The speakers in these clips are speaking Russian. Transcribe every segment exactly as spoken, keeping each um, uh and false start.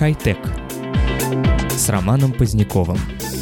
Хай-тек с Романом Поздняковым.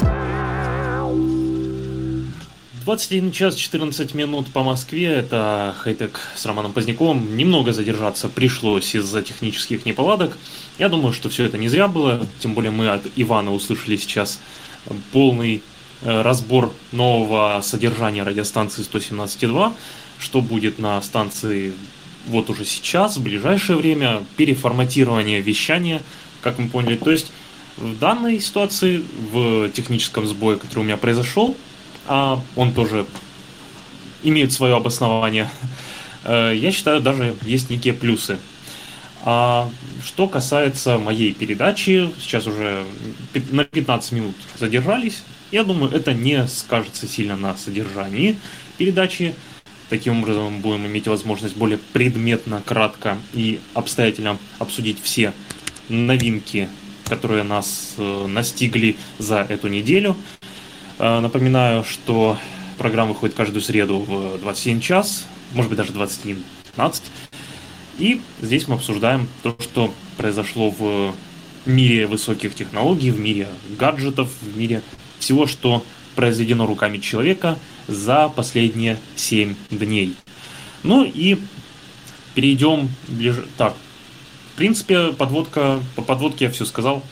двадцать один час четырнадцать минут по Москве, это Хай-тек с Романом Поздняковым. Немного задержаться пришлось из-за технических неполадок. Я думаю, что все это не зря было, тем более мы от Ивана услышали сейчас полный разбор нового содержания радиостанции сто семнадцать и два, что будет на станции вот уже сейчас, в ближайшее время, переформатирование вещания, как мы поняли. То есть в данной ситуации, в техническом сбое, который у меня произошел, а он тоже имеет свое обоснование, я считаю, даже есть некие плюсы. А что касается моей передачи, сейчас уже на пятнадцать минут задержались, я думаю, это не скажется сильно на содержании передачи. Таким образом, будем иметь возможность более предметно, кратко и обстоятельно обсудить все новинки, которые нас э, настигли за эту неделю. Э, напоминаю, что программа выходит каждую среду в двадцать один час, может быть даже двадцать один пятнадцать. И здесь мы обсуждаем то, что произошло в мире высоких технологий, в мире гаджетов, в мире всего, что произведено руками человека за последние семь дней. Ну и перейдем ближе. Так, в принципе, подводка, по подводке я все сказал.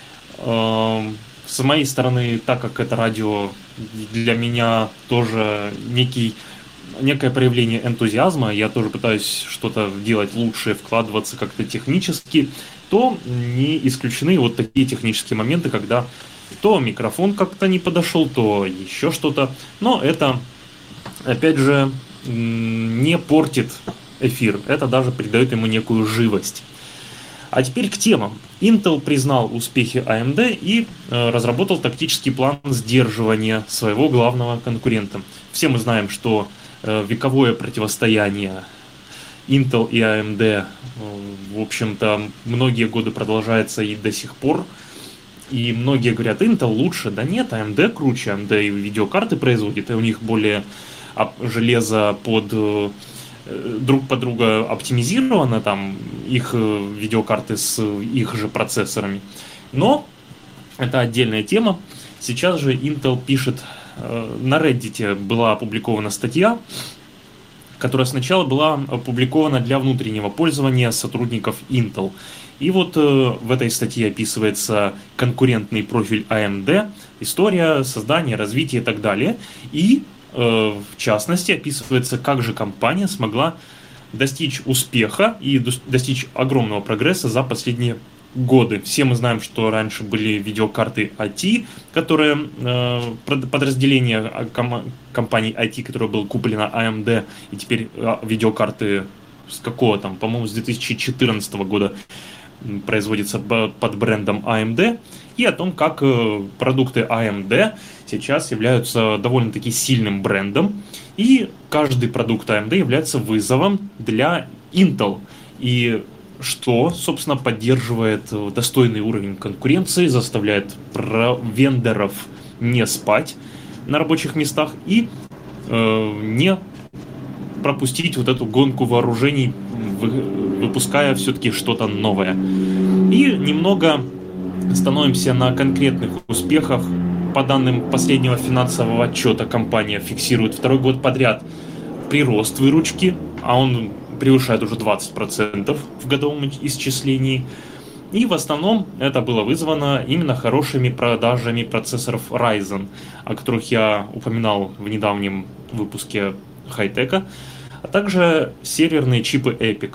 С моей стороны, так как это радио для меня тоже некий, некое проявление энтузиазма, я тоже пытаюсь что-то делать лучше, вкладываться как-то технически, то не исключены вот такие технические моменты, когда то микрофон как-то не подошел, то еще что-то. Но это, опять же, не портит эфир. Это даже придает ему некую живость. А теперь к темам. Intel признал успехи эй эм ди и э, разработал тактический план сдерживания своего главного конкурента. Все мы знаем, что э, вековое противостояние Intel и эй эм ди, э, в общем-то, многие годы продолжается и до сих пор. И многие говорят, Intel лучше. Да нет, эй эм ди круче. эй эм ди и видеокарты производит, и у них более железо под друг под друга оптимизировано, там их видеокарты с их же процессорами. Но это отдельная тема. Сейчас же Intel пишет, на Reddit была опубликована статья, которая сначала была опубликована для внутреннего пользования сотрудников Intel. И вот э, в этой статье описывается конкурентный профиль эй эм ди, история, создание, развитие и так далее. И э, в частности описывается, как же компания смогла достичь успеха и достичь огромного прогресса за последние годы. Все мы знаем, что раньше были видеокарты ай ти, которые э, подразделение ком- компании ай ти, которое было куплено эй эм ди, и теперь э, видеокарты с какого там, по-моему, с две тысячи четырнадцатого года производится под брендом эй эм ди, и о том, как продукты эй эм ди сейчас являются довольно-таки сильным брендом, и каждый продукт эй эм ди является вызовом для Intel, и что, собственно, поддерживает достойный уровень конкуренции, заставляет вендоров не спать на рабочих местах и э, не пропустить вот эту гонку вооружений, выпуская все-таки что-то новое. И немного становимся на конкретных успехах. По данным последнего финансового отчета, компания фиксирует второй год подряд прирост выручки, а он превышает уже двадцать процентов в годовом исчислении. И в основном это было вызвано именно хорошими продажами процессоров Ryzen, о которых я упоминал в недавнем выпуске Хай-тека, а также серверные чипы Epic.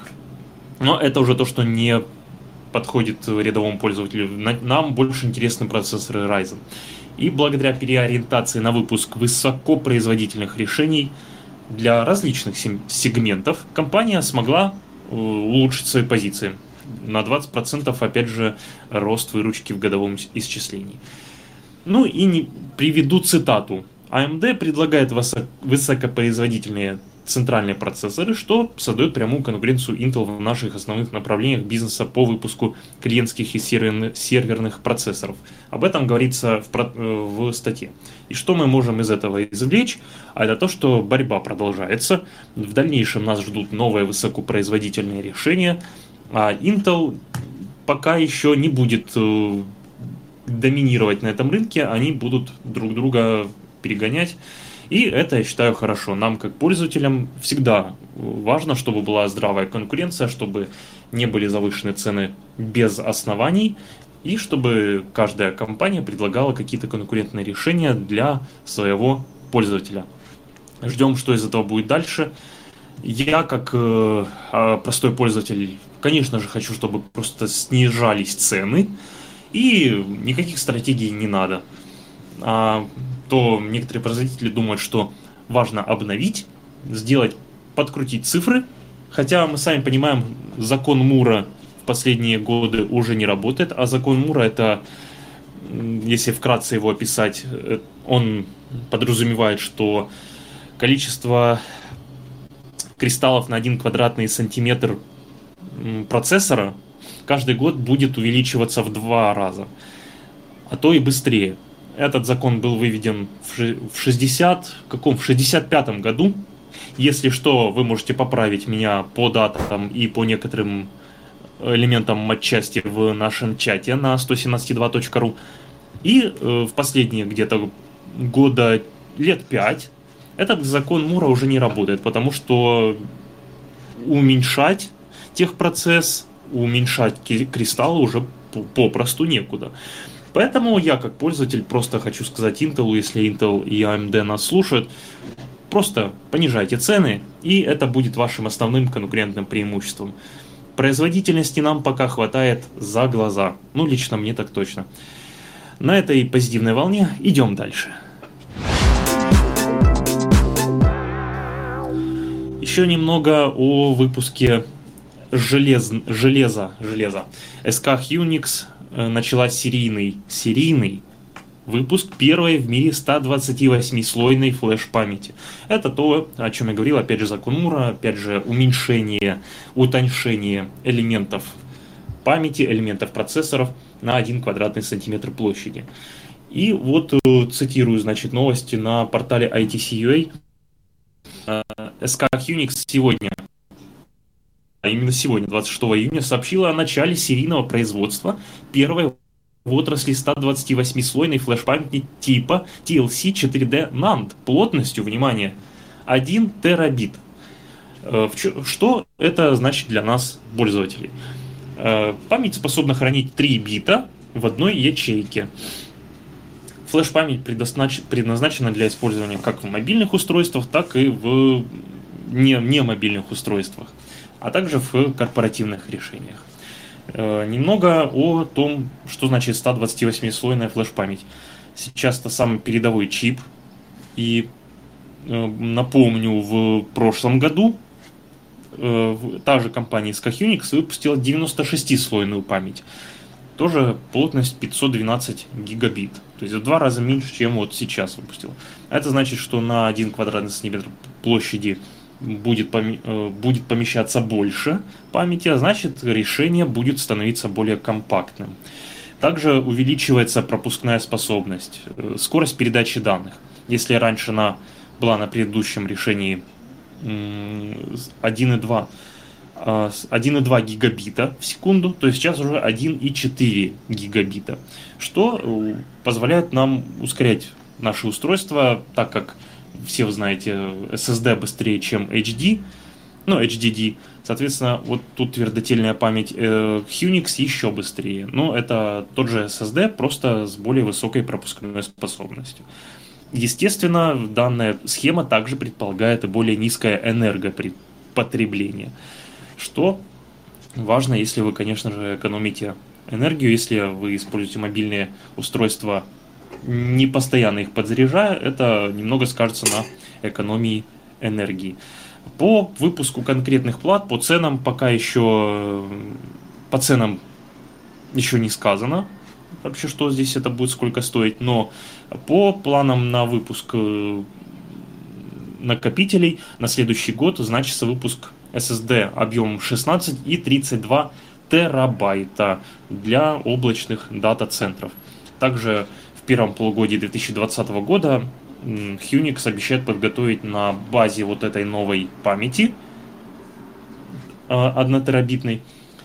Но это уже то, что не подходит рядовому пользователю. Нам больше интересны процессоры Ryzen. И благодаря переориентации на выпуск высокопроизводительных решений для различных сегментов компания смогла улучшить свои позиции. На двадцать процентов, опять же, рост выручки в годовом исчислении. Ну и не приведу цитату. эй эм ди предлагает высокопроизводительные центральные процессоры, что создает прямую конкуренцию Intel в наших основных направлениях бизнеса по выпуску клиентских и серверных процессоров. Об этом говорится в, в статье. И что мы можем из этого извлечь? А это то, что борьба продолжается. В дальнейшем нас ждут новые высокопроизводительные решения, а Intel пока еще не будет э, доминировать на этом рынке, они будут друг друга перегонять. И это, я считаю, хорошо. Нам, как пользователям, всегда важно, чтобы была здравая конкуренция, чтобы не были завышены цены без оснований, и чтобы каждая компания предлагала какие-то конкурентные решения для своего пользователя. Ждем, что из этого будет дальше. Я, как э, простой пользователь, конечно же, хочу, чтобы просто снижались цены, и никаких стратегий не надо. А, то некоторые производители думают, что важно обновить, сделать, подкрутить цифры, хотя мы сами понимаем, закон Мура в последние годы уже не работает, а закон Мура, это, если вкратце его описать, он подразумевает, что количество кристаллов на один квадратный сантиметр процессора каждый год будет увеличиваться в два раза, а то и быстрее. Этот закон был выведен в шестьдесят, каком, в шестьдесят пятом году. Если что, вы можете поправить меня по датам и по некоторым элементам матчасти в нашем чате на сто семнадцать два точка ру. И э, в последние где-то года лет пять этот закон Мура уже не работает, потому что уменьшать техпроцесс, уменьшать кристаллы уже попросту некуда. Поэтому я, как пользователь, просто хочу сказать Intel, если Intel и эй эм ди нас слушают, просто понижайте цены, и это будет вашим основным конкурентным преимуществом. Производительности нам пока хватает за глаза. Ну, лично мне так точно. На этой позитивной волне идем дальше. Еще немного о выпуске желез... железа. железа. эс кей Hynix начала серийный, серийный выпуск первой в мире сто двадцативосьмислойной флеш-памяти. Это то, о чем я говорил, опять же, закон Мура, опять же, уменьшение, утоньшение элементов памяти, элементов процессоров на один квадратный сантиметр площади. И вот цитирую, значит, новости на портале ай ти си ю эй. эс кей Hynix сегодня, а именно сегодня, двадцать шестого июня, сообщила о начале серийного производства первой в отрасли сто двадцативосьмислойной флеш-памяти типа ти эл си четыре дэ нанд плотностью, внимание, один терабит. Что это значит для нас, пользователей? Память способна хранить три бита в одной ячейке. Флеш-память предназначена для использования как в мобильных устройствах, так и в не, не мобильных устройствах, а также в корпоративных решениях. Э, немного о том, что значит сто двадцативосьмислойная флеш-память. Сейчас это самый передовой чип. И э, напомню, в прошлом году э, та же компания эс кей Hynix выпустила девяностошестислойную память. Тоже плотность пятьсот двенадцать гигабит. То есть в два раза меньше, чем вот сейчас выпустила. Это значит, что на один квадратный сантиметр площади будет, поми- будет помещаться больше памяти, а значит решение будет становиться более компактным. Также увеличивается пропускная способность, скорость передачи данных. Если раньше она была на предыдущем решении один и два гигабита в секунду, то сейчас уже один и четыре гигабита, что позволяет нам ускорять наши устройства, так как все вы знаете, эс эс ди быстрее, чем эйч ди, ну, эйч ди ди, соответственно, вот тут твердотельная память э, Hynix еще быстрее, но это тот же эс эс ди, просто с более высокой пропускной способностью. Естественно, данная схема также предполагает и более низкое энергопотребление, что важно, если вы, конечно же, экономите энергию, если вы используете мобильные устройства, не постоянно их подзаряжая, это немного скажется на экономии энергии. По выпуску конкретных плат, по ценам пока еще, по ценам еще не сказано вообще, что здесь это будет, сколько стоить, но по планам на выпуск накопителей на следующий год значится выпуск эс эс ди объемом шестнадцать и тридцать два терабайта для облачных дата-центров. Также в первом полугодии две тысячи двадцатого года Hynix обещает подготовить на базе вот этой новой памяти однотерабитной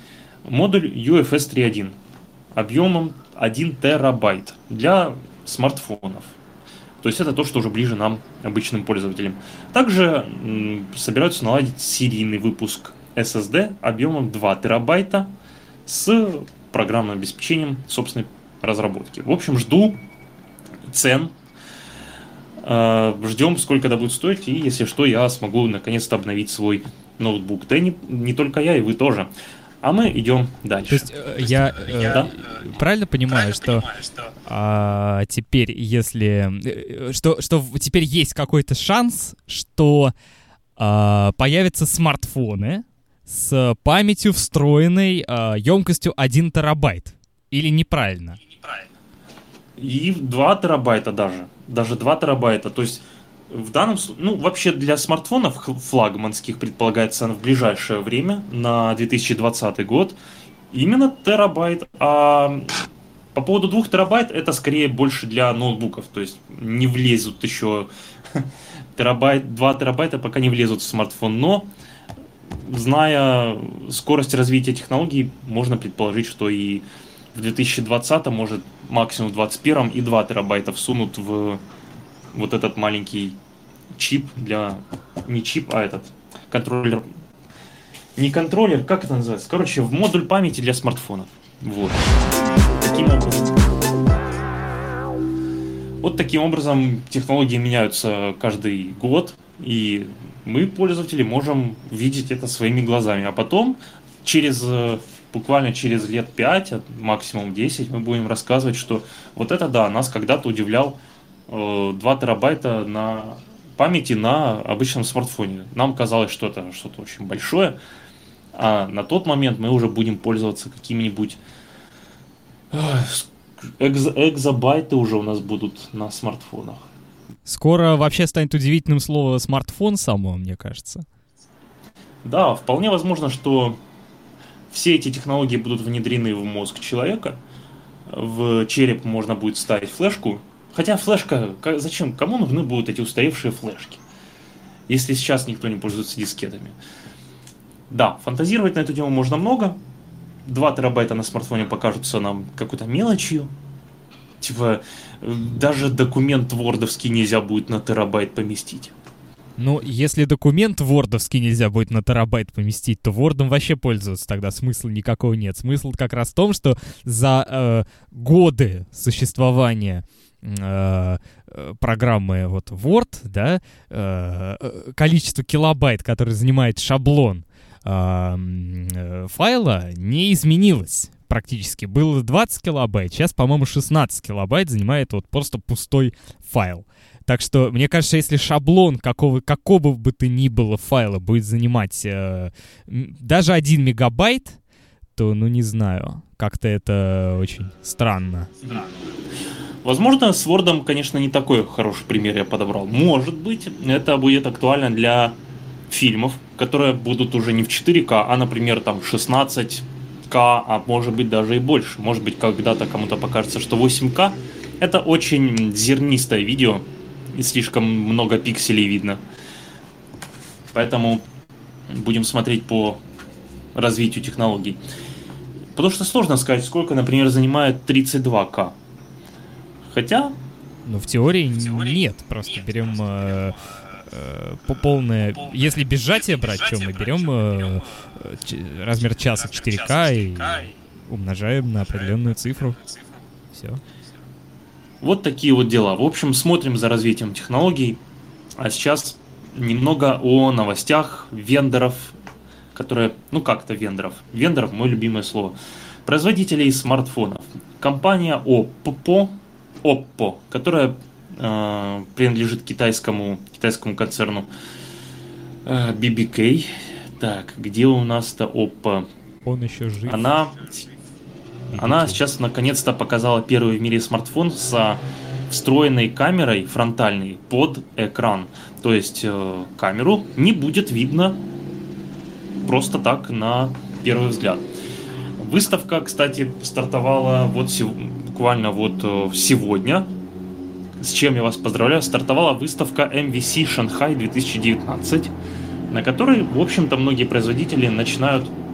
модуль ю эф эс три точка один объемом один терабайт для смартфонов. То есть это то, что уже ближе нам, обычным пользователям. Также м, собираются наладить серийный выпуск эс эс ди объемом два терабайта с программным обеспечением собственной разработки. В общем, жду цен, э, ждем, сколько это будет стоить, и если что, я смогу наконец-то обновить свой ноутбук. Да и не, не только я, и вы тоже. А мы идем дальше. То есть э, я э, да? правильно понимаю, что а, теперь, если э, что, что теперь есть какой-то шанс, что а, появятся смартфоны с памятью встроенной а, емкостью один терабайт? Или неправильно? И два терабайта даже. Даже два терабайта. То есть в данном случае, ну, вообще для смартфонов флагманских предполагается в ближайшее время, на две тысячи двадцатый год, именно терабайт. А по поводу двух терабайт, это скорее больше для ноутбуков. То есть не влезут еще терабайт, два терабайта пока не влезут в смартфон. Но, зная скорость развития технологий, можно предположить, что и в две тысячи двадцатом, может максимум в две тысячи двадцать первом и два терабайта всунут в вот этот маленький чип для... Не чип, а этот контроллер. Не контроллер, как это называется? Короче, в модуль памяти для смартфонов. Вот. Таким образом. Вот таким образом технологии меняются каждый год, и мы, пользователи, можем видеть это своими глазами. А потом, через... буквально через лет пять, максимум десять, мы будем рассказывать, что вот это да, нас когда-то удивлял э, два терабайта на памяти на обычном смартфоне. Нам казалось, что это что-то очень большое, а на тот момент мы уже будем пользоваться какими-нибудь э, экз- экзобайты уже у нас будут на смартфонах. Скоро вообще станет удивительным слово смартфон само, мне кажется. Да, вполне возможно, что все эти технологии будут внедрены в мозг человека. В череп можно будет вставить флешку. Хотя флешка, зачем? Кому нужны будут эти устаревшие флешки? Если сейчас никто не пользуется дискетами. Да, фантазировать на эту тему можно много. два терабайта на смартфоне покажутся нам какой-то мелочью. Типа, даже документ вордовский нельзя будет на терабайт поместить. Ну, если документ вордовский нельзя будет на терабайт поместить, то вордом вообще пользоваться тогда смысла никакого нет. Смысл как раз в том, что за э, годы существования э, программы вот Word, да, э, количество килобайт, который занимает шаблон э, э, файла, не изменилось практически. Было двадцать килобайт, сейчас, по-моему, шестнадцать килобайт занимает вот просто пустой файл. Так что, мне кажется, если шаблон какого, какого бы то ни было файла будет занимать э, даже один мегабайт, то, ну, не знаю, как-то это очень странно. Да. Возможно, с Word, конечно, не такой хороший пример я подобрал. Может быть, это будет актуально для фильмов, которые будут уже не в четыре ка, а, например, там шестнадцать ка, а может быть даже и больше. Может быть, когда-то кому-то покажется, что восемь ка — это очень зернистое видео, и слишком много пикселей видно. Поэтому будем смотреть по развитию технологий. Потому что сложно сказать, сколько, например, занимает тридцать два ка. Хотя... Ну, в теории, в теории нет. Просто нет, берем просто, э, э, полное... Если без сжатия брать, что мы берем э, э, размер часа четыре ка и умножаем на определенную цифру. Все. Вот такие вот дела. В общем, смотрим за развитием технологий. А сейчас немного о новостях вендоров, которые... Ну, как-то вендоров. Вендоров — мое любимое слово. Производителей смартфонов. Компания Oppo, Oppo, которая э, принадлежит китайскому, китайскому концерну э, би би кей. Так, где у нас-то Oppo? Он еще жив. Она... Она сейчас наконец-то показала первый в мире смартфон с встроенной камерой фронтальной под экран. То есть э, камеру не будет видно просто так на первый взгляд. Выставка, кстати, стартовала вот сев... буквально вот э, сегодня. С чем я вас поздравляю. Стартовала выставка эм ви си Шанхай две тысячи девятнадцать, на которой, в общем-то, многие производители начинают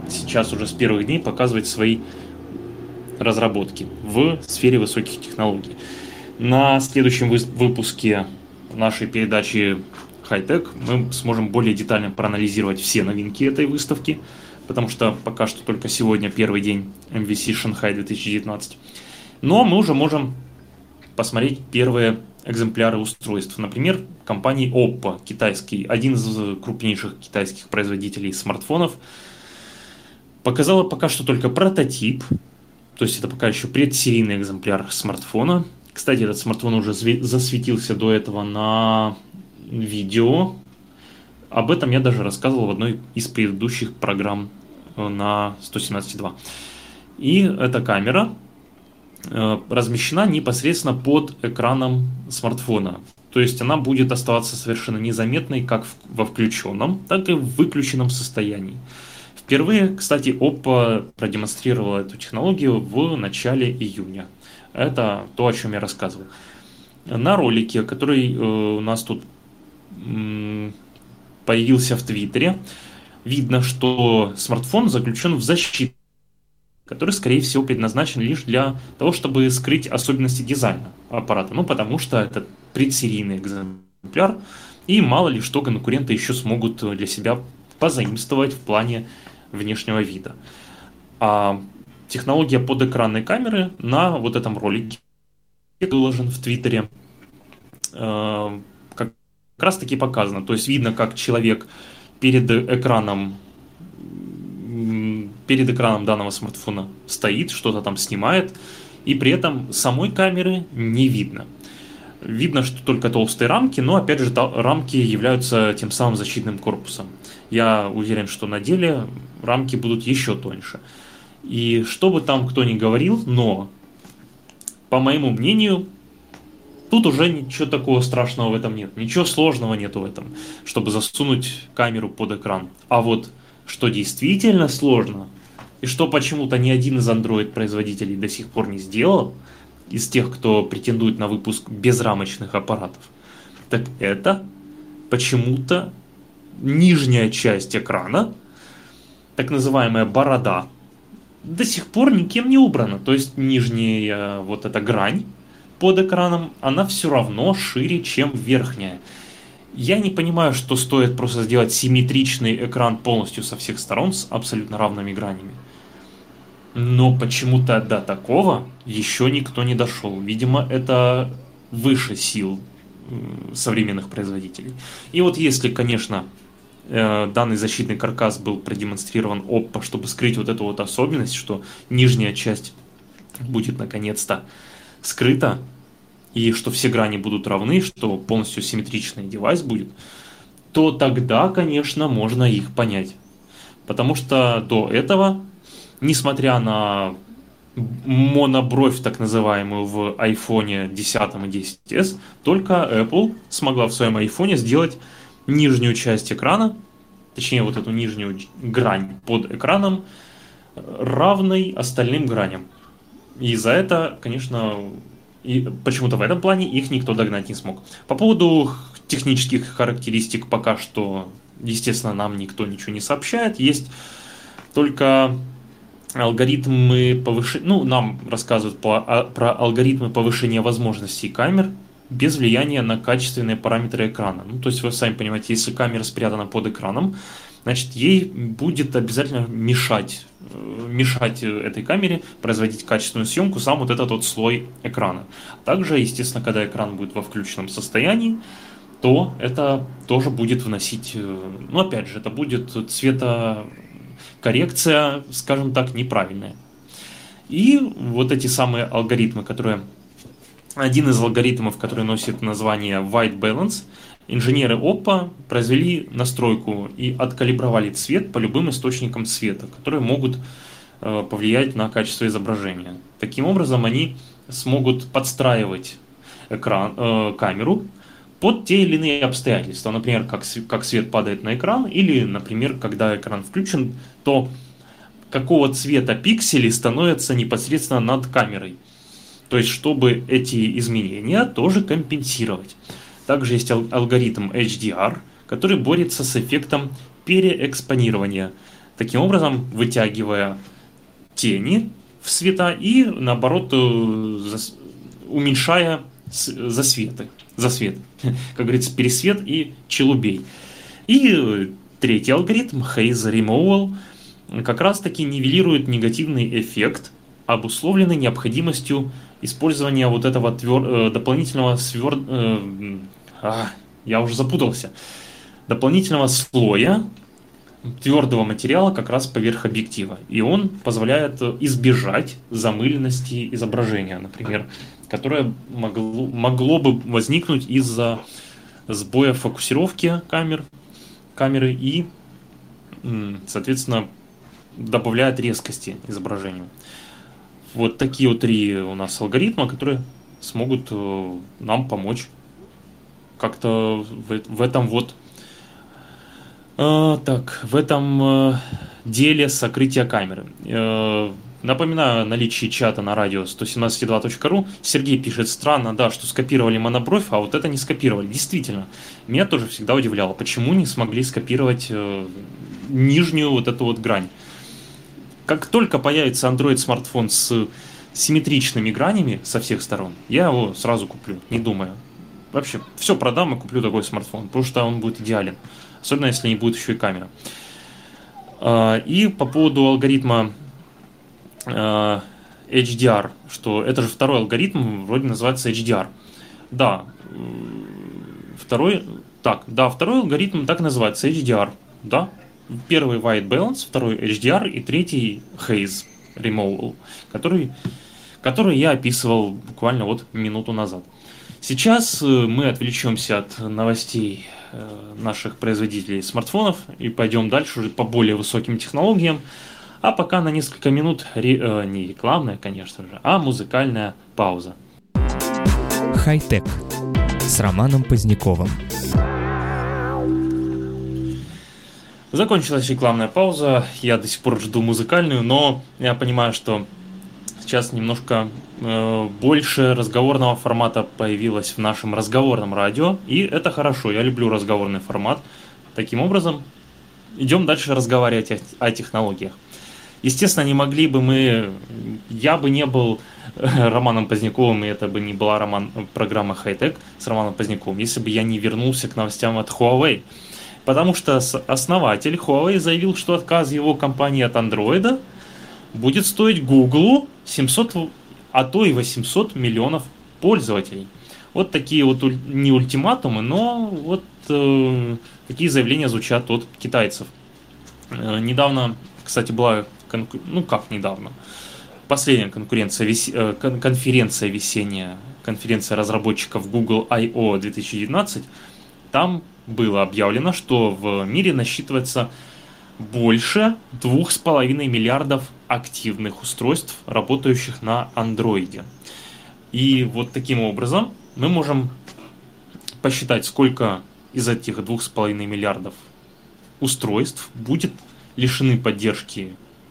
сейчас уже с первых дней показывать свои разработки в сфере высоких технологий. На следующем выпуске нашей передачи High-Tech мы сможем более детально проанализировать все новинки этой выставки, потому что пока что только сегодня первый день эм ви си Шанхай две тысячи девятнадцать. Но мы уже можем посмотреть первые экземпляры устройств. Например, компании Oppo, китайский, один из крупнейших китайских производителей смартфонов, показала пока что только прототип, то есть это пока еще предсерийный экземпляр смартфона. Кстати, этот смартфон уже засветился до этого на видео. Об этом я даже рассказывал в одной из предыдущих программ на сто семнадцать точка два. И эта камера размещена непосредственно под экраном смартфона. То есть она будет оставаться совершенно незаметной как во включенном, так и в выключенном состоянии. Впервые, кстати, Oppo продемонстрировала эту технологию в начале июня. Это то, о чем я рассказывал. На ролике, который э, у нас тут м, появился в Твиттере, видно, что смартфон заключен в защиту, который, скорее всего, предназначен лишь для того, чтобы скрыть особенности дизайна аппарата. Ну, потому что это предсерийный экземпляр, и мало ли что конкуренты еще смогут для себя позаимствовать в плане внешнего вида. А технология подэкранной камеры на вот этом ролике, выложен в Твиттере, э, как раз таки показано. То есть видно, как человек перед экраном перед экраном данного смартфона стоит, что-то там снимает, и при этом самой камеры не видно. Видно, что только толстые рамки, но опять же рамки являются тем самым защитным корпусом. Я уверен, что на деле рамки будут еще тоньше. И что бы там кто ни говорил, но, по моему мнению, тут уже ничего такого страшного в этом нет. Ничего сложного нету в этом, чтобы засунуть камеру под экран. А вот что действительно сложно, и что почему-то ни один из Android-производителей до сих пор не сделал, из тех, кто претендует на выпуск безрамочных аппаратов, так это почему-то нижняя часть экрана, так называемая борода, до сих пор никем не убрана. То есть нижняя вот эта грань под экраном, она все равно шире, чем верхняя. Я не понимаю, что стоит просто сделать симметричный экран полностью со всех сторон с абсолютно равными гранями. Но почему-то до такого еще никто не дошел. Видимо, это выше сил современных производителей. И вот если, конечно, данный защитный каркас был продемонстрирован Oppo, чтобы скрыть вот эту вот особенность, что нижняя часть будет наконец-то скрыта, и что все грани будут равны, что полностью симметричный девайс будет, то тогда, конечно, можно их понять. Потому что до этого, несмотря на монобровь, так называемую, в iPhone десять и десять эс, только Apple смогла в своем iPhone сделать нижнюю часть экрана, точнее вот эту нижнюю грань под экраном, равной остальным граням. И за это, конечно, и почему-то в этом плане их никто догнать не смог. По поводу технических характеристик пока что, естественно, нам никто ничего не сообщает. Есть только алгоритмы повышения, ну, нам рассказывают по, а, про алгоритмы повышения возможностей камер без влияния на качественные параметры экрана. Ну, то есть вы сами понимаете, если камера спрятана под экраном, значит, ей будет обязательно мешать, мешать этой камере производить качественную съемку сам вот этот вот слой экрана. Также, естественно, когда экран будет во включенном состоянии, то это тоже будет вносить, ну, опять же, это будет цветокоррекция, скажем так, неправильная. И вот эти самые алгоритмы, которые... Один из алгоритмов, который носит название White Balance, инженеры Oppo произвели настройку и откалибровали цвет по любым источникам света, которые могут э, повлиять на качество изображения. Таким образом, они смогут подстраивать экран, э, камеру под те или иные обстоятельства. Например, как, как свет падает на экран, или, например, когда экран включен, то какого цвета пиксели становятся непосредственно над камерой. То есть, чтобы эти изменения тоже компенсировать. Также есть алгоритм эйч ди ар, который борется с эффектом переэкспонирования. таким образом вытягивая тени в цвета и, наоборот, уменьшая засветы, засвет, как говорится, пересвет и челубей. И третий алгоритм, Haze Removal, как раз-таки нивелирует негативный эффект, обусловленный необходимостью использования вот этого твер... дополнительного свер... а, я уже запутался, дополнительного слоя твердого материала как раз поверх объектива. И он позволяет избежать замыленности изображения, например, которое могло, могло бы возникнуть из-за сбоя фокусировки камер, камеры и, соответственно, добавляет резкости изображению. Вот такие вот три у нас алгоритма, которые смогут нам помочь как-то в, в этом вот э, так, в этом э, деле сокрытия камеры. Э, напоминаю о наличии чата на радио сто семнадцать два точка ру. Сергей пишет: странно, да, что скопировали монобровь, а вот это не скопировали. Действительно, меня тоже всегда удивляло, почему не смогли скопировать э, нижнюю вот эту вот грань. Как только появится Android-смартфон с симметричными гранями со всех сторон, я его сразу куплю, не думая. Вообще, все продам и куплю такой смартфон, потому что он будет идеален. Особенно, если не будет еще и камера. И по поводу алгоритма эйч ди ар, что это же второй алгоритм, вроде называется эйч ди ар. Да, второй, так, да, второй алгоритм так называется, эйч ди ар, да. Первый White Balance, второй эйч ди ар и третий Haze Removal, который, который я описывал буквально вот минуту назад. Сейчас мы отвлечемся от новостей наших производителей смартфонов и пойдем дальше уже по более высоким технологиям. А пока на несколько минут ре, э, не рекламная, конечно же, а музыкальная пауза. Хай-тек с Романом Поздняковым. Закончилась рекламная пауза, я до сих пор жду музыкальную, но я понимаю, что сейчас немножко э, больше разговорного формата появилось в нашем разговорном радио, и это хорошо, я люблю разговорный формат. Таким образом, идем дальше разговаривать о, о технологиях. Естественно, не могли бы мы, я бы не был Романом Поздняковым, и это бы не была роман, программа Хай-Тек с Романом Поздняковым, если бы я не вернулся к новостям от Huawei. Потому что основатель Huawei заявил, что отказ его компании от Android будет стоить Google семьсот, а то и восемьсот миллионов пользователей. Вот такие вот не ультиматумы, но вот э, такие заявления звучат от китайцев. Э, недавно, кстати, была, конку... ну как недавно, последняя конкуренция, вес... э, конференция весенняя, конференция разработчиков Google I O две тысячи девятнадцать, там было объявлено, что в мире насчитывается больше двух с половиной миллиардов активных устройств, работающих на Android. И вот таким образом мы можем посчитать, сколько из этих двух с половиной миллиардов устройств будет лишены поддержки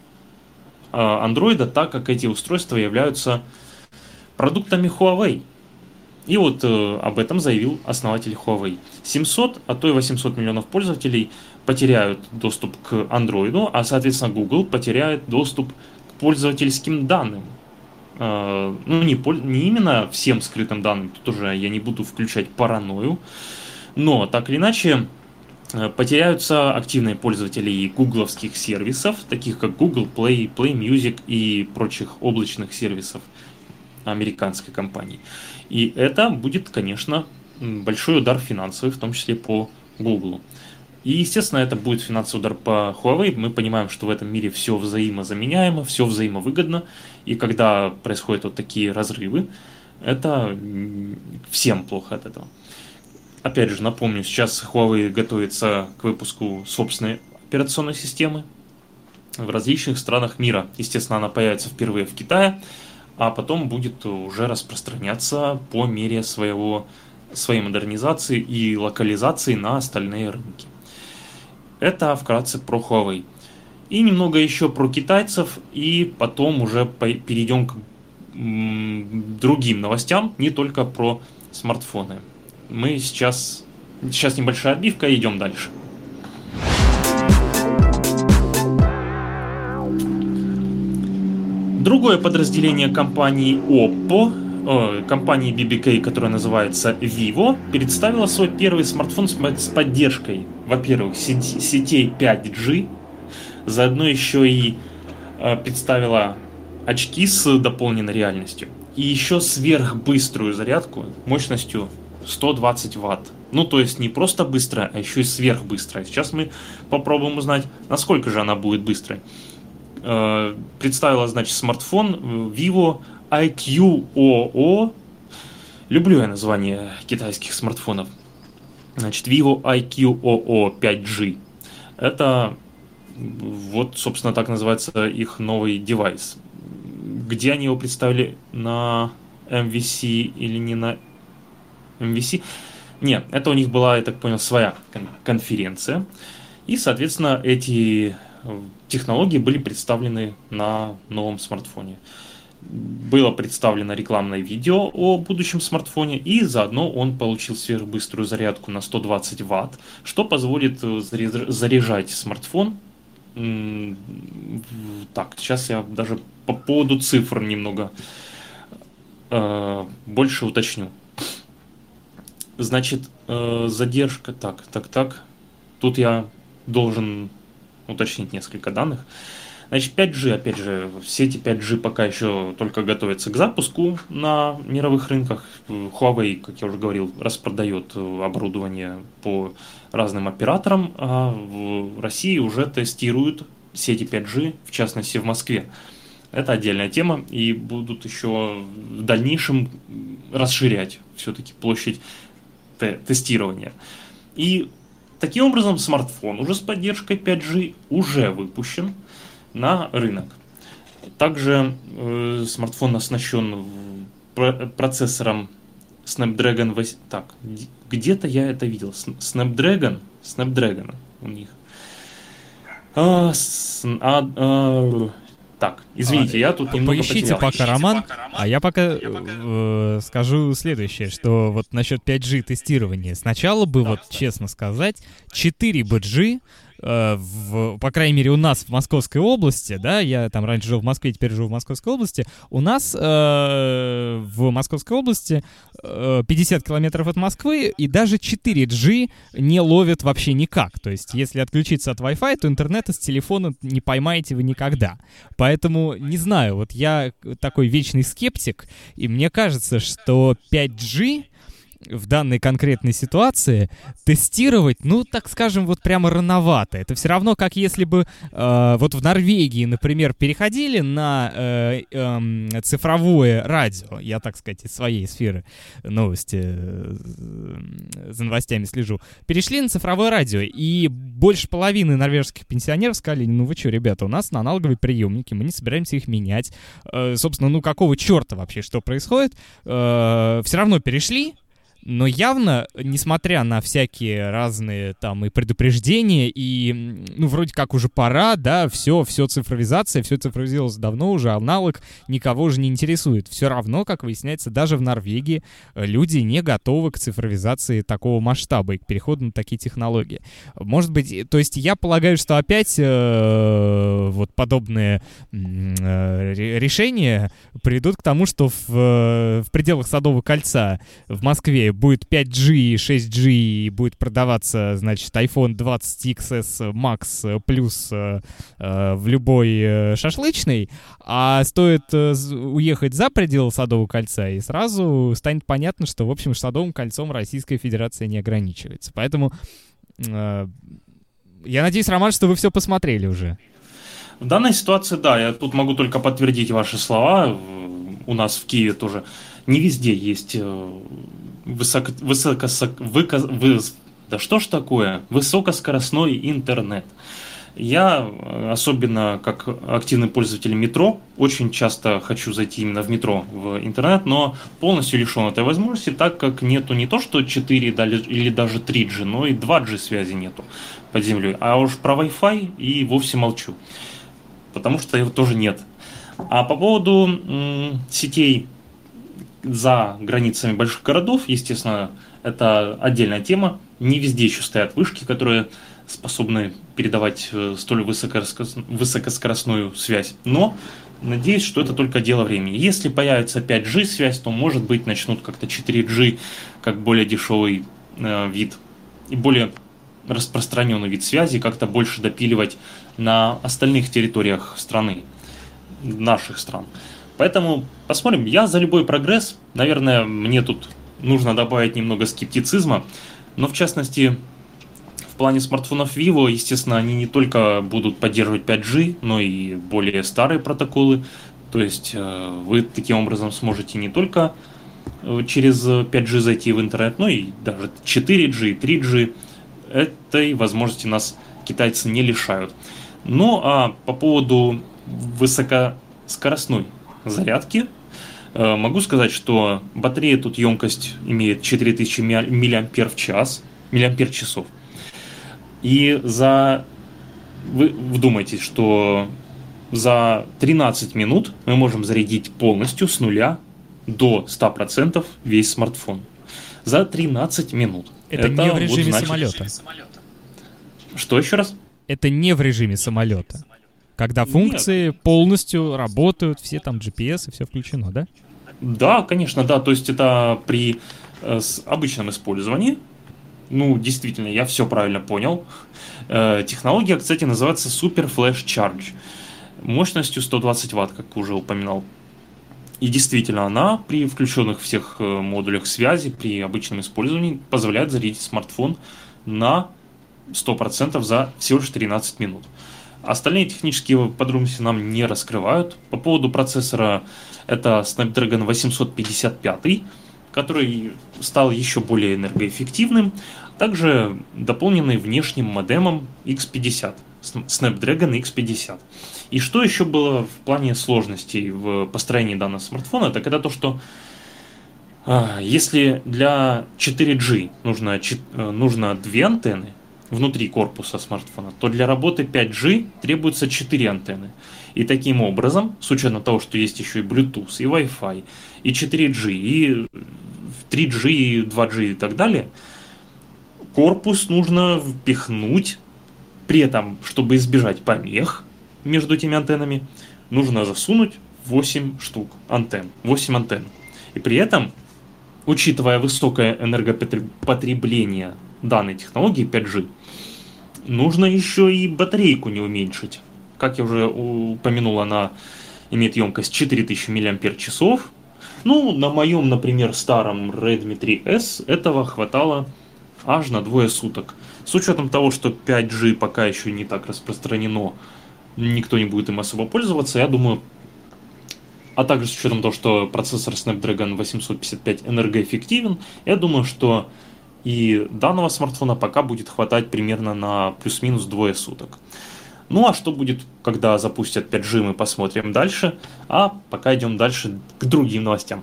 Android, так как эти устройства являются продуктами Huawei. И вот э, об этом заявил основатель Huawei. семьсот, а то и восемьсот миллионов пользователей потеряют доступ к Android, а соответственно Google потеряет доступ к пользовательским данным. Э, ну не, не именно всем скрытым данным, тут уже я не буду включать паранойю, но так или иначе э, потеряются активные пользователи и гугловских сервисов, таких как Google Play, Play Music и прочих облачных сервисов американской компании. И это будет, конечно, большой удар финансовый, в том числе по Google. И, естественно, это будет финансовый удар по Huawei. Мы понимаем, что в этом мире все взаимозаменяемо, все взаимовыгодно. И когда происходят вот такие разрывы, это всем плохо от этого. Опять же, напомню, сейчас Huawei готовится к выпуску собственной операционной системы в различных странах мира. Естественно, она появится впервые в Китае, а потом будет уже распространяться по мере своего, своей модернизации и локализации на остальные рынки. Это вкратце про Huawei. И немного еще про китайцев, и потом уже перейдем к другим новостям, не только про смартфоны. Мы сейчас, сейчас небольшая отбивка, идем дальше. Другое подразделение компании Oppo, э, компании би би кей, которая называется Vivo, представила свой первый смартфон с поддержкой, во-первых, сетей пять джи, заодно еще и э, представила очки с дополненной реальностью и еще сверхбыструю зарядку мощностью сто двадцать ватт. Ну, то есть не просто быстрая, а еще и сверхбыстрая. Сейчас мы попробуем узнать, насколько же она будет быстрой. Представила, значит, смартфон Vivo ай кью о о. Люблю я название китайских смартфонов. Значит, Vivo ай кью о о пять джи. Это вот, собственно, так называется их новый девайс. Где они его представили? На эм ви си или не на эм ви си? Нет, это у них была, я так понял, своя кон- конференция. И, соответственно, эти технологии были представлены на новом смартфоне. Было представлено рекламное видео о будущем смартфоне, и заодно он получил сверхбыструю зарядку на сто двадцать ватт, что позволит заряжать смартфон. Так, сейчас я даже по поводу цифр немного э, больше уточню. Значит, э, задержка, так, так, так, тут я должен уточнить несколько данных. Значит, пять джи, опять же, сети пять джи пока еще только готовятся к запуску на мировых рынках. Huawei, как я уже говорил, распродает оборудование по разным операторам, а в России уже тестируют сети пять джи, в частности в Москве. Это отдельная тема, и будут еще в дальнейшем расширять все-таки площадь те- тестирования. И таким образом смартфон уже с поддержкой пять джи уже выпущен на рынок. Также э, смартфон оснащен про- процессором Snapdragon восемь. Так, где-то я это видел. Snapdragon, Snapdragon у них. А, с, а, а, так, извините, а, я тут немного поищите потерял. пока, Роман, а я пока, я пока э, скажу следующее, что вот насчет пять джи тестирования. Сначала бы, да, вот да. честно сказать, четыре джи, э, в, по крайней мере у нас в Московской области, да, я там раньше жил в Москве, теперь живу в Московской области, у нас э, в Московской области э, пятьдесят километров от Москвы, и даже четыре джи не ловят вообще никак. То есть если отключиться от Wi-Fi, то интернета с телефона не поймаете вы никогда. Поэтому, не знаю, вот я такой вечный скептик, и мне кажется, что пять джи в данной конкретной ситуации тестировать, ну, так скажем, вот прямо рановато. Это все равно, как если бы э, вот в Норвегии, например, переходили на э, э, цифровое радио, я, так сказать, из своей сферы новости, э, за новостями слежу, перешли на цифровое радио, и больше половины норвежских пенсионеров сказали: ну вы что, ребята, у нас на аналоговые приемники, мы не собираемся их менять. Э, собственно, ну какого черта вообще, что происходит? Э, все равно перешли. Но явно, несмотря на всякие разные там и предупреждения, и, ну, вроде как уже пора, да, все, все цифровизация, все цифровизировалось давно уже, аналог никого уже не интересует. Все равно, как выясняется, даже в Норвегии люди не готовы к цифровизации такого масштаба и к переходу на такие технологии. Может быть, то есть я полагаю, что опять э, вот подобные э, решения приведут к тому, что в, в пределах Садового кольца в Москве будет пять джи, шесть джи, и будет продаваться, значит, iPhone двадцать икс эс Max плюс э, э, в любой э, шашлычной, а стоит э, уехать за пределы Садового кольца, и сразу станет понятно, что, в общем, Садовым кольцом Российская Федерация не ограничивается. Поэтому э, я надеюсь, Роман, что вы все посмотрели уже. В данной ситуации, да, я тут могу только подтвердить ваши слова. У нас в Киеве тоже не везде есть высоко, высоко, выка, вы, да что ж такое, высокоскоростной интернет. Я, особенно как активный пользователь метро, очень часто хочу зайти именно в метро, в интернет, но полностью лишен этой возможности, так как нету не то что четыре или даже три джи, но и два джи связи нету под землей. А уж про Wi-Fi и вовсе молчу, потому что его тоже нет. А по поводу м, сетей за границами больших городов, естественно, это отдельная тема. Не везде еще стоят вышки, которые способны передавать столь высокоскоростную связь. Но надеюсь, что это только дело времени. Если появится пять джи связь, то, может быть, начнут как-то четыре джи, как более дешевый э, вид и более распространенный вид связи, как-то больше допиливать на остальных территориях страны, наших стран. Поэтому посмотрим. Я за любой прогресс. Наверное, мне тут нужно добавить немного скептицизма. Но в частности, в плане смартфонов Vivo, естественно, они не только будут поддерживать пять джи, но и более старые протоколы. То есть э, вы таким образом сможете не только через пять джи зайти в интернет, но и даже четыре джи, три джи. Этой возможности нас китайцы не лишают. Ну а по поводу высокоскоростной зарядки, э, могу сказать, что батарея тут емкость имеет четыре тысячи миллиампер в час, миллиампер часов. И за... Вы вдумайтесь, что за тринадцать минут мы можем зарядить полностью с нуля до ста процентов весь смартфон. За тринадцать минут. Это, Это не в режиме вот значит... самолета. Что еще раз? Это не в режиме самолета. Когда функции Нет. полностью работают, все там джи пи эс и все включено, да? Да, конечно, да. То есть это при э, с обычном использовании. Ну, действительно, я все правильно понял. Э, технология, кстати, называется Super Flash Charge. Мощностью сто двадцать ватт, как уже упоминал. И действительно, она при включенных всех модулях связи, при обычном использовании, позволяет зарядить смартфон на сто процентов за всего лишь тринадцать минут. Остальные технические подробности нам не раскрывают. По поводу процессора, это Snapdragon восемьсот пятьдесят пять, который стал еще более энергоэффективным, также дополненный внешним модемом икс пятьдесят, Snapdragon икс пятьдесят. И что еще было в плане сложностей в построении данного смартфона, так это то, что а, если для четыре джи нужно, нужно две антенны внутри корпуса смартфона, то для работы пять джи требуется четыре антенны. И таким образом, с учетом того, что есть еще и Bluetooth, и Wi-Fi, и четыре джи, и три джи, и два джи и так далее, корпус нужно впихнуть, при этом, чтобы избежать помех между этими антеннами, нужно засунуть восемь штук антенн, восемь антенн. И при этом, учитывая высокое энергопотребление данной технологии пять джи, нужно еще и батарейку не уменьшить. Как я уже упомянул, она имеет емкость четыре тысячи миллиампер часов. Ну, на моем, например, старом Redmi три эс этого хватало аж на двое суток. С учетом того, что пять джи пока еще не так распространено, никто не будет им особо пользоваться, я думаю, а также с учетом того, что процессор Snapdragon восемьсот пятьдесят пять энергоэффективен, я думаю, что и данного смартфона пока будет хватать примерно на плюс-минус двое суток. Ну а что будет, когда запустят пять джи, мы посмотрим дальше. А пока идем дальше к другим новостям.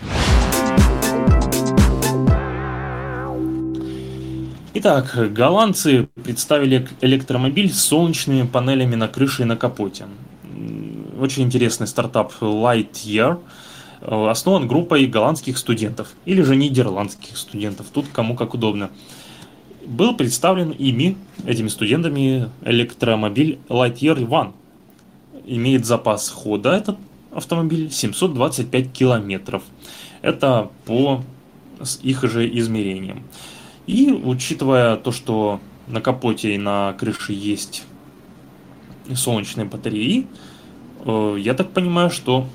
Итак, голландцы представили электромобиль с солнечными панелями на крыше и на капоте. Очень интересный стартап Lightyear основан группой голландских студентов, или же нидерландских студентов, тут кому как удобно. Был представлен ими, этими студентами, электромобиль Lightyear One. Имеет запас хода этот автомобиль семьсот двадцать пять километров. Это по их же измерениям. И учитывая то, что на капоте и на крыше есть солнечные батареи, я так понимаю, что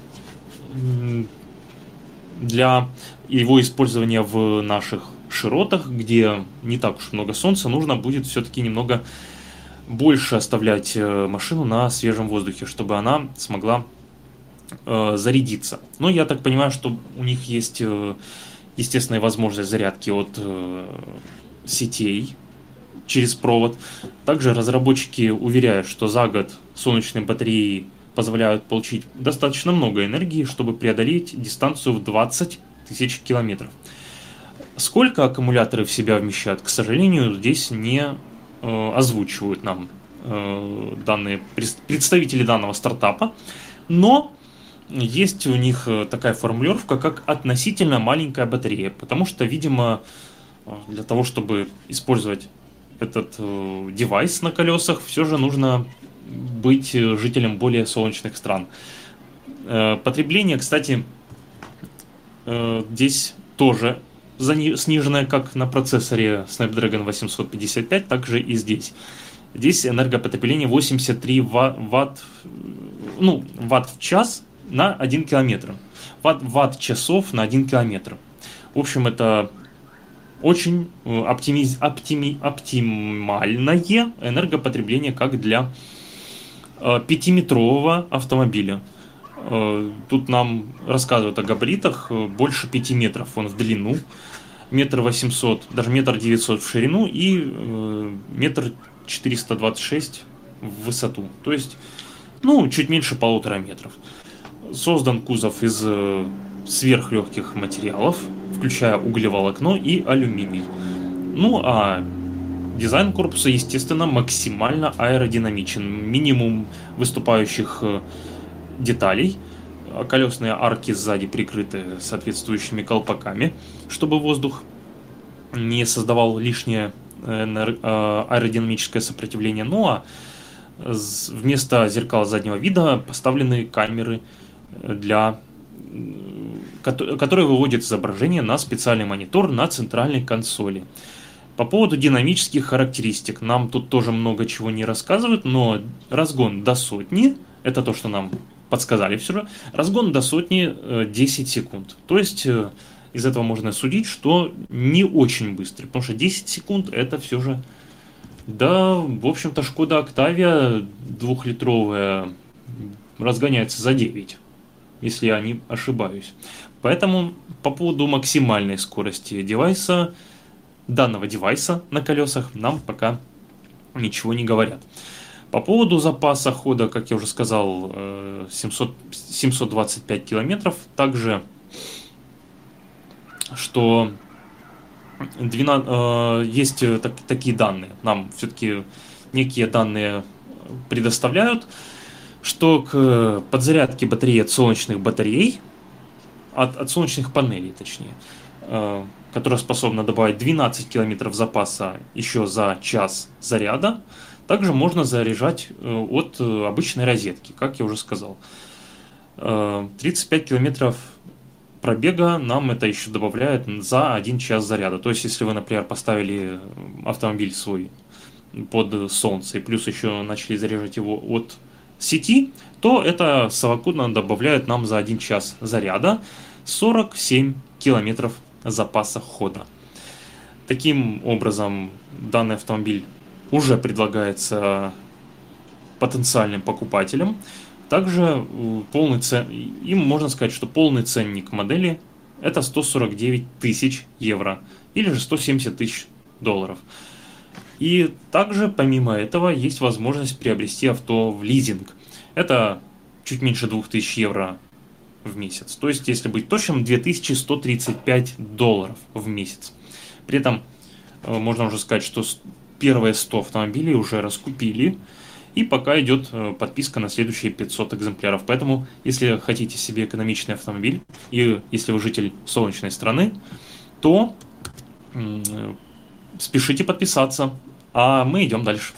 для его использования в наших широтах, где не так уж много солнца, нужно будет все-таки немного больше оставлять машину на свежем воздухе, чтобы она смогла э, зарядиться. Но я так понимаю, что у них есть э, естественная возможность зарядки от э, сетей через провод. Также разработчики уверяют, что за год солнечные батареи позволяют получить достаточно много энергии, чтобы преодолеть дистанцию в двадцать тысяч километров. Сколько аккумуляторы в себя вмещают, к сожалению, здесь не э, озвучивают нам э, данные представители данного стартапа, но есть у них такая формулировка, как относительно маленькая батарея, потому что, видимо, для того, чтобы использовать этот э, девайс на колесах, все же нужно быть жителем более солнечных стран. Э, потребление, кстати, э, здесь тоже зани- сниженное, как на процессоре Snapdragon восемьсот пятьдесят пять, так же и здесь. Здесь энергопотребление восемьдесят три ва- ватт, ну, ватт в час на один километр. Ватт, ватт-часов на один километр. В общем, это очень оптимиз... оптими... оптимальное энергопотребление, как для э, пятиметрового автомобиля. Э, тут нам рассказывают о габаритах. Больше пяти метров он в длину, метр восемьсот, даже метр девятьсот в ширину и э, метр четыреста двадцать шесть в высоту. То есть, ну, чуть меньше полутора метров. Создан кузов из э, сверхлегких материалов, включая углеволокно и алюминий. Ну а дизайн корпуса, естественно, максимально аэродинамичен. Минимум выступающих э, деталей. Колесные арки сзади прикрыты соответствующими колпаками, чтобы воздух не создавал лишнее э, аэродинамическое сопротивление. Ну а вместо зеркал заднего вида поставлены камеры, для, которые выводят изображение на специальный монитор на центральной консоли. По поводу динамических характеристик нам тут тоже много чего не рассказывают, но разгон до сотни, это то, что нам подсказали все же, разгон до сотни десять секунд. То есть из этого можно судить, что не очень быстрый, потому что десять секунд это все же, да, в общем-то, Шкода Октавия двухлитровая разгоняется за девять. Если я не ошибаюсь. Поэтому по поводу максимальной скорости девайса, данного девайса на колесах, нам пока ничего не говорят. По поводу запаса хода, как я уже сказал, семьсот, семьсот двадцать пять километров. Также, что двенадцать, э, есть так, такие данные. Нам все-таки некие данные предоставляют, что к подзарядке батареи от солнечных батарей, от, от солнечных панелей точнее, э, которая способна добавить двенадцать километров запаса еще за час заряда, также можно заряжать э, от э, обычной розетки, как я уже сказал. Э, тридцать пять километров пробега нам это еще добавляет за один час заряда. То есть, если вы, например, поставили автомобиль свой под солнце и плюс еще начали заряжать его от сети, то это совокупно добавляет нам за один час заряда сорок семь километров запаса хода. Таким образом, данный автомобиль уже предлагается потенциальным покупателям. Также полный цен... им можно сказать, что полный ценник модели это сто сорок девять тысяч евро или же сто семьдесят тысяч долларов. И также, помимо этого, есть возможность приобрести авто в лизинг. Это чуть меньше двух тысяч евро в месяц. То есть, если быть точным, две тысячи сто тридцать пять долларов в месяц. При этом можно уже сказать, что первые сто автомобилей уже раскупили. И пока идет подписка на следующие пятьсот экземпляров. Поэтому, если хотите себе экономичный автомобиль, и если вы житель солнечной страны, то спешите подписаться. А мы идем дальше.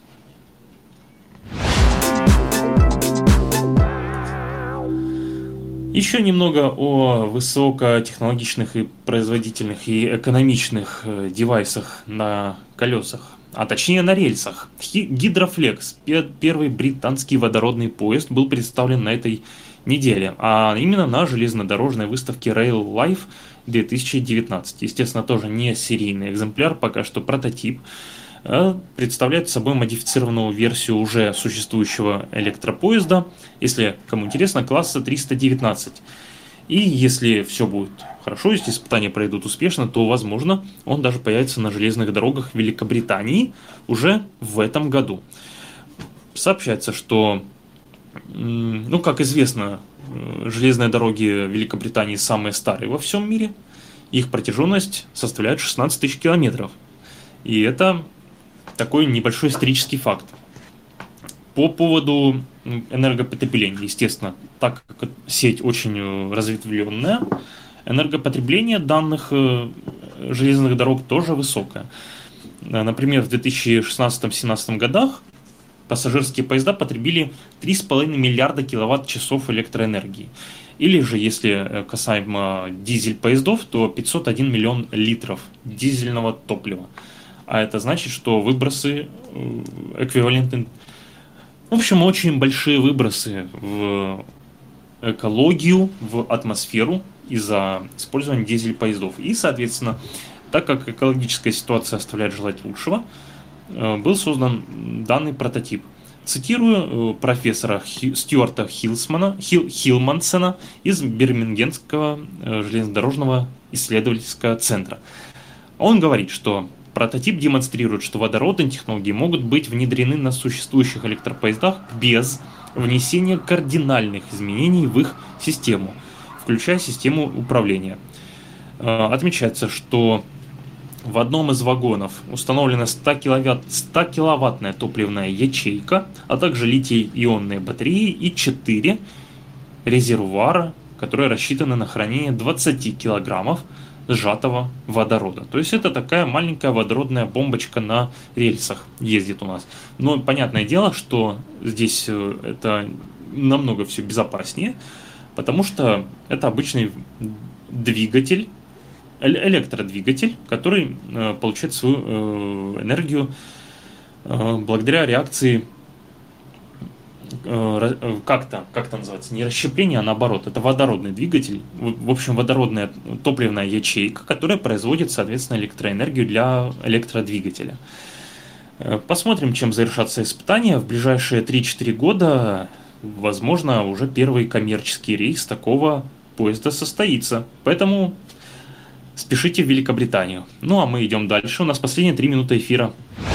Еще немного о высокотехнологичных и производительных и экономичных девайсах на колесах, а точнее на рельсах. Гидрофлекс, первый британский водородный поезд, был представлен на этой неделе, а именно на железнодорожной выставке Rail Life две тысячи девятнадцать. Естественно, тоже не серийный экземпляр, пока что прототип. Представляет собой модифицированную версию уже существующего электропоезда, если кому интересно, класса триста девятнадцать. И если все будет хорошо, если испытания пройдут успешно, то, возможно, он даже появится на железных дорогах Великобритании уже в этом году. Сообщается, что, ну, как известно, железные дороги Великобритании самые старые во всем мире. Их протяженность составляет шестнадцать тысяч километров. И это такой небольшой исторический факт. По поводу энергопотребления, естественно, так как сеть очень разветвленная, энергопотребление данных железных дорог тоже высокое. Например, в две тысячи шестнадцатом — две тысячи семнадцатом годах пассажирские поезда потребили три с половиной миллиарда киловатт-часов электроэнергии. Или же, если касаемо дизель-поездов, то пятьсот один миллион литров дизельного топлива. А это значит, что выбросы эквивалентны... В общем, очень большие выбросы в экологию, в атмосферу из-за использования дизель-поездов. И, соответственно, так как экологическая ситуация оставляет желать лучшего, был создан данный прототип. Цитирую профессора Хи, Стюарта Хилсмана, Хил, Хилмансена из Бирмингемского железнодорожного исследовательского центра. Он говорит, что прототип демонстрирует, что водородные технологии могут быть внедрены на существующих электропоездах без внесения кардинальных изменений в их систему, включая систему управления. Отмечается, что в одном из вагонов установлена сто киловаттная топливная ячейка, а также литий-ионные батареи и четыре резервуара, которые рассчитаны на хранение двадцать килограммов сжатого водорода. То есть это такая маленькая водородная бомбочка на рельсах ездит у нас. Но понятное дело, что здесь это намного все безопаснее, потому что это обычный двигатель, электродвигатель, который э, получает свою э, энергию э, благодаря реакции э, как-то, как это называется, не расщепление, а наоборот, это водородный двигатель, в, в общем, водородная топливная ячейка, которая производит, соответственно, электроэнергию для электродвигателя. Э, посмотрим, чем завершатся испытания. В ближайшие три-четыре года, возможно, уже первый коммерческий рейс такого поезда состоится. Поэтому спешите в Великобританию. Ну а мы идем дальше. У нас последние три минуты эфира.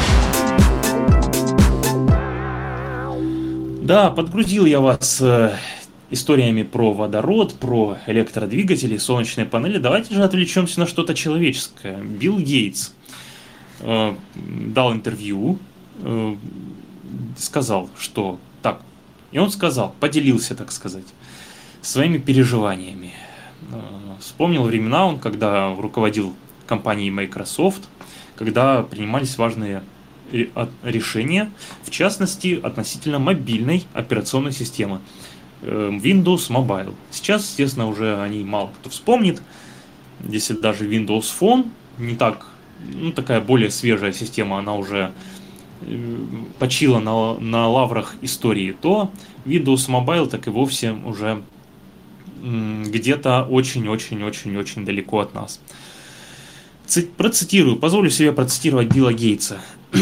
Да, подгрузил я вас э, историями про водород, про электродвигатели, солнечные панели. Давайте же отвлечемся на что-то человеческое. Билл Гейтс э, дал интервью, э, сказал, что так. И он сказал, поделился, так сказать, своими переживаниями. Вспомнил времена он, когда руководил компанией Microsoft, когда принимались важные решения, в частности, относительно мобильной операционной системы Windows Mobile. Сейчас, естественно, уже они мало кто вспомнит, если даже Windows Phone, не так, ну, такая более свежая система, она уже почила на, на лаврах истории, то Windows Mobile так и вовсе уже где-то очень-очень-очень-очень далеко от нас. Ци- процитирую, позволю себе процитировать Билла Гейтса.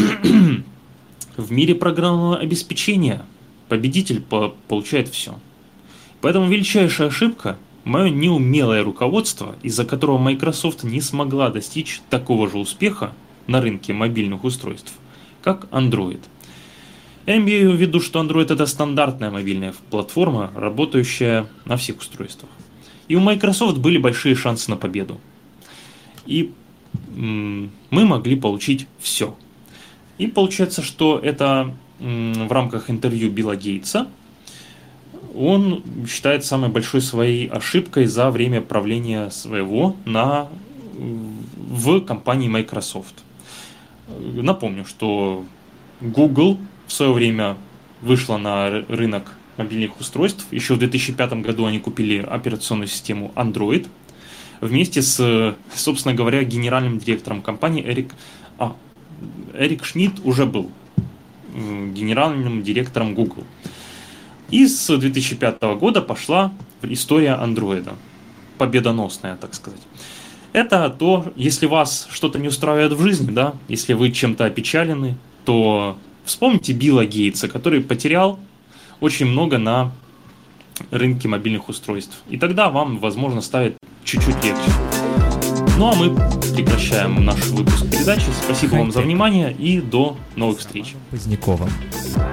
В мире программного обеспечения победитель по- получает все. Поэтому величайшая ошибка – мое неумелое руководство, из-за которого Microsoft не смогла достичь такого же успеха на рынке мобильных устройств, как Android. Я имею в виду, что Android – это стандартная мобильная платформа, работающая на всех устройствах. И у Microsoft были большие шансы на победу. И м- мы могли получить все. И получается, что это м- в рамках интервью Билла Гейтса он считает самой большой своей ошибкой за время правления своего на, в компании Microsoft. Напомню, что Google в свое время вышла на рынок мобильных устройств. Еще в две тысячи пятом году они купили операционную систему Android вместе с, собственно говоря, генеральным директором компании Эрик... А, Эрик Шмидт уже был генеральным директором Google. И с две тысячи пятого года пошла история Android. Победоносная, так сказать. Это то, если вас что-то не устраивает в жизни, да, если вы чем-то опечалены, то вспомните Билла Гейтса, который потерял очень много на рынке мобильных устройств. И тогда вам, возможно, станет чуть-чуть легче. Ну а мы прекращаем наш выпуск передачи. Спасибо вам за внимание и до новых встреч. Поздняковым.